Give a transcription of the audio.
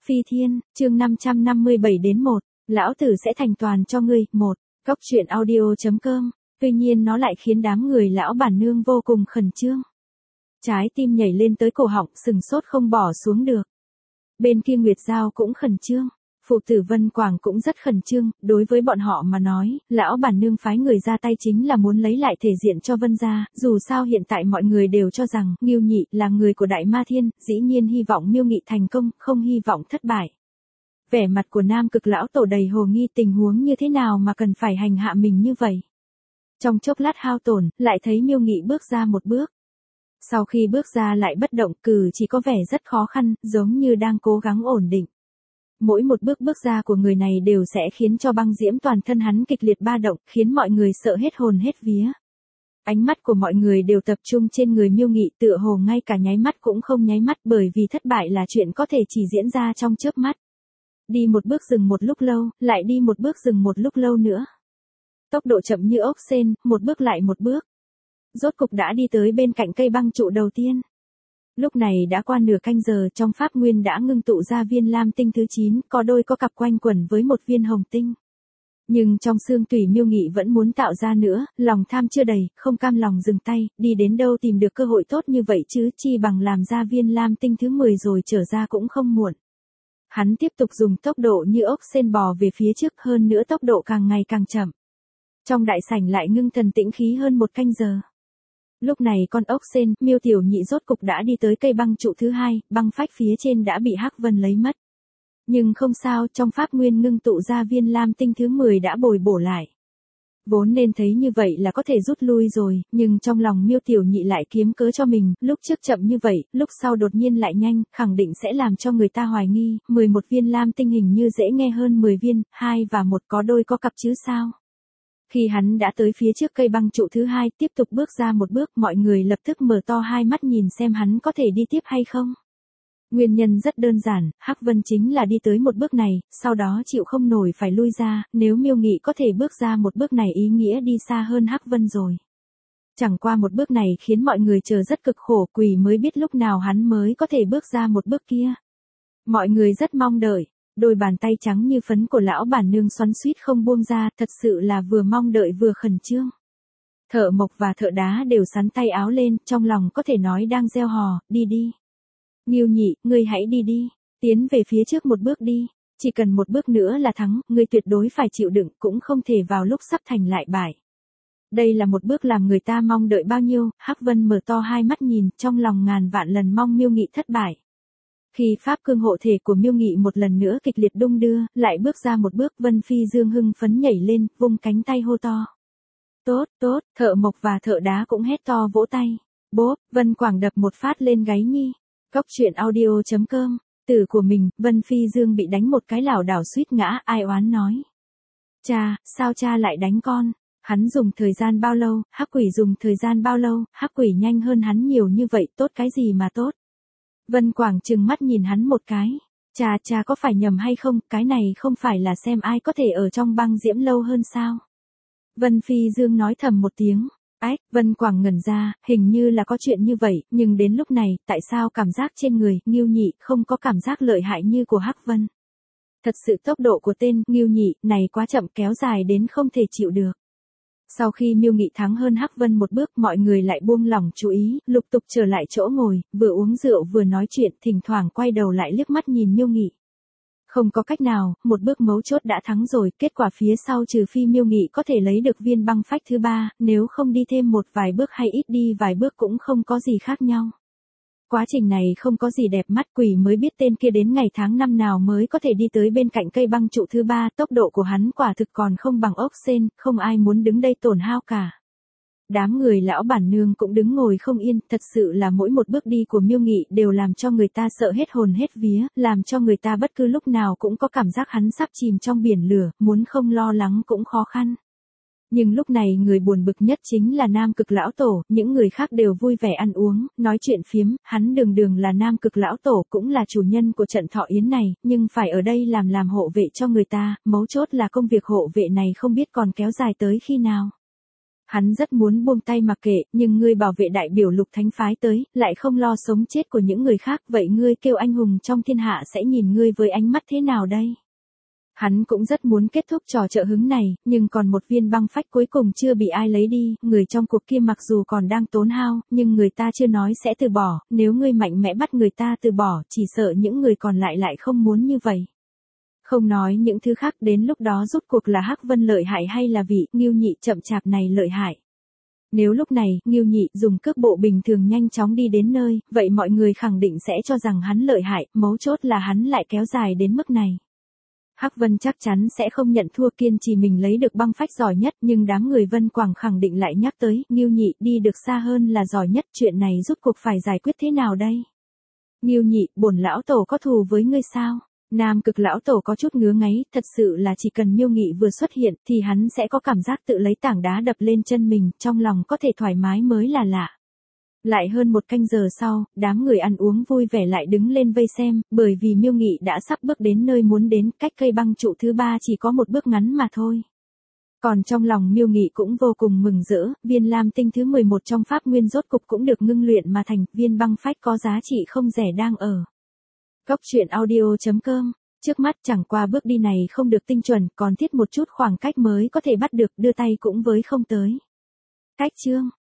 Phi Thiên, chương 557-1, lão tử sẽ thành toàn cho ngươi, 1, Cóc truyện audio.com, tuy nhiên nó lại khiến đám người lão bản nương vô cùng khẩn trương. Trái tim nhảy lên tới cổ họng sừng sốt không bỏ xuống được. Bên kia Nguyệt Giao cũng khẩn trương. Phụ tử Vân Quảng cũng rất khẩn trương, đối với bọn họ mà nói, lão bản nương phái người ra tay chính là muốn lấy lại thể diện cho Vân gia, dù sao hiện tại mọi người đều cho rằng, Ngưu Nhị là người của Đại Ma Thiên, dĩ nhiên hy vọng Miêu Nghị thành công, không hy vọng thất bại. Vẻ mặt của Nam Cực lão tổ đầy hồ nghi, tình huống như thế nào mà cần phải hành hạ mình như vậy. Trong chốc lát hao tổn, lại thấy Miêu Nghị bước ra một bước. Sau khi bước ra lại bất động, cử chỉ có vẻ rất khó khăn, giống như đang cố gắng ổn định. Mỗi một bước ra của người này đều sẽ khiến cho băng diễm toàn thân hắn kịch liệt ba động, khiến mọi người sợ hết hồn hết vía. Ánh mắt của mọi người đều tập trung trên người Miêu Nghị, tựa hồ ngay cả nháy mắt cũng không nháy mắt, bởi vì thất bại là chuyện có thể chỉ diễn ra trong chớp mắt. Đi một bước dừng một lúc lâu, lại đi một bước dừng một lúc lâu nữa. Tốc độ chậm như ốc sên, một bước lại một bước. Rốt cục đã đi tới bên cạnh cây băng trụ đầu tiên. Lúc này đã qua nửa canh giờ, trong pháp nguyên đã ngưng tụ ra viên lam tinh thứ 9, có đôi có cặp quanh quẩn với một viên hồng tinh. Nhưng trong xương tủy Miêu Nghị vẫn muốn tạo ra nữa, lòng tham chưa đầy, không cam lòng dừng tay, đi đến đâu tìm được cơ hội tốt như vậy chứ, chi bằng làm ra viên lam tinh thứ 10 rồi trở ra cũng không muộn. Hắn tiếp tục dùng tốc độ như ốc sên bò về phía trước, hơn nữa tốc độ càng ngày càng chậm. Trong đại sảnh lại ngưng thần tĩnh khí hơn một canh giờ. Lúc này con ốc sên, Miêu Tiểu Nhị rốt cục đã đi tới cây băng trụ thứ 2, băng phách phía trên đã bị Hắc Vân lấy mất. Nhưng không sao, trong pháp nguyên ngưng tụ ra viên lam tinh thứ 10 đã bồi bổ lại. Vốn nên thấy như vậy là có thể rút lui rồi, nhưng trong lòng Miêu Tiểu Nhị lại kiếm cớ cho mình, lúc trước chậm như vậy, lúc sau đột nhiên lại nhanh, khẳng định sẽ làm cho người ta hoài nghi, 11 viên lam tinh hình như dễ nghe hơn 10 viên, 2 và 1 có đôi có cặp chứ sao. Khi hắn đã tới phía trước cây băng trụ thứ 2, tiếp tục bước ra một bước, mọi người lập tức mở to hai mắt nhìn xem hắn có thể đi tiếp hay không. Nguyên nhân rất đơn giản, Hắc Vân chính là đi tới một bước này, sau đó chịu không nổi phải lui ra, nếu Miêu Nghị có thể bước ra một bước này ý nghĩa đi xa hơn Hắc Vân rồi. Chẳng qua một bước này khiến mọi người chờ rất cực khổ, quỷ mới biết lúc nào hắn mới có thể bước ra một bước kia. Mọi người rất mong đợi. Đôi bàn tay trắng như phấn của lão bản nương xoắn xuýt không buông ra, thật sự là vừa mong đợi vừa khẩn trương. Thợ mộc và thợ đá đều sắn tay áo lên, trong lòng có thể nói đang reo hò, đi đi. Ngưu Nhị, ngươi hãy đi đi, tiến về phía trước một bước đi, chỉ cần một bước nữa là thắng, ngươi tuyệt đối phải chịu đựng, cũng không thể vào lúc sắp thành lại bại. Đây là một bước làm người ta mong đợi bao nhiêu, Hắc Vân mở to hai mắt nhìn, trong lòng ngàn vạn lần mong Miêu Nghị thất bại. Khi pháp cương hộ thể của Miêu Nghị một lần nữa kịch liệt đung đưa, lại bước ra một bước, Vân Phi Dương hưng phấn nhảy lên, vung cánh tay hô to. Tốt, tốt, thợ mộc và thợ đá cũng hét to vỗ tay. Bốp, Vân Quảng đập một phát lên gáy Nhi. Cóc truyện audio.com, tử của mình, Vân Phi Dương bị đánh một cái lảo đảo suýt ngã, ai oán nói. Cha, sao cha lại đánh con? Hắn dùng thời gian bao lâu, Hắc Quỷ dùng thời gian bao lâu, Hắc Quỷ nhanh hơn hắn nhiều như vậy, tốt cái gì mà tốt? Vân Quảng trừng mắt nhìn hắn một cái. Cha có phải nhầm hay không, cái này không phải là xem ai có thể ở trong băng diễm lâu hơn sao? Vân Phi Dương nói thầm một tiếng. Ách, Vân Quảng ngẩn ra, hình như là có chuyện như vậy, nhưng đến lúc này, tại sao cảm giác trên người, Ngưu Nhị, không có cảm giác lợi hại như của Hắc Vân? Thật sự tốc độ của tên, Ngưu Nhị, này quá chậm kéo dài đến không thể chịu được. Sau khi Miêu Nghị thắng hơn Hắc Vân một bước, mọi người lại buông lỏng chú ý, lục tục trở lại chỗ ngồi, vừa uống rượu vừa nói chuyện, thỉnh thoảng quay đầu lại liếc mắt nhìn Miêu Nghị. Không có cách nào, một bước mấu chốt đã thắng rồi, kết quả phía sau trừ phi Miêu Nghị có thể lấy được viên băng phách thứ 3, nếu không đi thêm một vài bước hay ít đi vài bước cũng không có gì khác nhau. Quá trình này không có gì đẹp mắt, quỷ mới biết tên kia đến ngày tháng năm nào mới có thể đi tới bên cạnh cây băng trụ thứ 3, tốc độ của hắn quả thực còn không bằng ốc sên, không ai muốn đứng đây tổn hao cả. Đám người lão bản nương cũng đứng ngồi không yên, thật sự là mỗi một bước đi của Miêu Nghị đều làm cho người ta sợ hết hồn hết vía, làm cho người ta bất cứ lúc nào cũng có cảm giác hắn sắp chìm trong biển lửa, muốn không lo lắng cũng khó khăn. Nhưng lúc này người buồn bực nhất chính là Nam Cực lão tổ, những người khác đều vui vẻ ăn uống, nói chuyện phiếm, hắn đường là Nam Cực lão tổ cũng là chủ nhân của trận thọ yến này, nhưng phải ở đây làm hộ vệ cho người ta, mấu chốt là công việc hộ vệ này không biết còn kéo dài tới khi nào. Hắn rất muốn buông tay mặc kệ, nhưng ngươi bảo vệ đại biểu Lục Thánh phái tới, lại không lo sống chết của những người khác, vậy ngươi kêu anh hùng trong thiên hạ sẽ nhìn ngươi với ánh mắt thế nào đây? Hắn cũng rất muốn kết thúc trò trợ hứng này, nhưng còn một viên băng phách cuối cùng chưa bị ai lấy đi, người trong cuộc kia mặc dù còn đang tốn hao, nhưng người ta chưa nói sẽ từ bỏ, nếu ngươi mạnh mẽ bắt người ta từ bỏ, chỉ sợ những người còn lại không muốn như vậy. Không nói những thứ khác, đến lúc đó rốt cuộc là Hắc Vân lợi hại hay là vị Ngưu Nhị chậm chạp này lợi hại. Nếu lúc này, Ngưu Nhị dùng cước bộ bình thường nhanh chóng đi đến nơi, vậy mọi người khẳng định sẽ cho rằng hắn lợi hại, mấu chốt là hắn lại kéo dài đến mức này. Hắc Vân chắc chắn sẽ không nhận thua, kiên trì mình lấy được băng phách giỏi nhất, nhưng đám người Vân Quảng khẳng định lại nhắc tới, Ngưu Nhị đi được xa hơn là giỏi nhất, chuyện này rốt cuộc phải giải quyết thế nào đây? Ngưu Nhị, bổn lão tổ có thù với ngươi sao? Nam Cực lão tổ có chút ngứa ngáy, thật sự là chỉ cần Miêu Nghị vừa xuất hiện thì hắn sẽ có cảm giác tự lấy tảng đá đập lên chân mình, trong lòng có thể thoải mái mới là lạ. Lại hơn một canh giờ sau, đám người ăn uống vui vẻ lại đứng lên vây xem, bởi vì Miêu Nghị đã sắp bước đến nơi muốn đến, cách cây băng trụ thứ 3 chỉ có một bước ngắn mà thôi. Còn trong lòng Miêu Nghị cũng vô cùng mừng rỡ, viên lam tinh thứ 11 trong pháp nguyên rốt cục cũng được ngưng luyện mà thành, viên băng phách có giá trị không rẻ đang ở. Góc truyện audio.com, trước mắt chẳng qua bước đi này không được tinh chuẩn, còn thiết một chút khoảng cách mới có thể bắt được, đưa tay cũng với không tới. Cách chương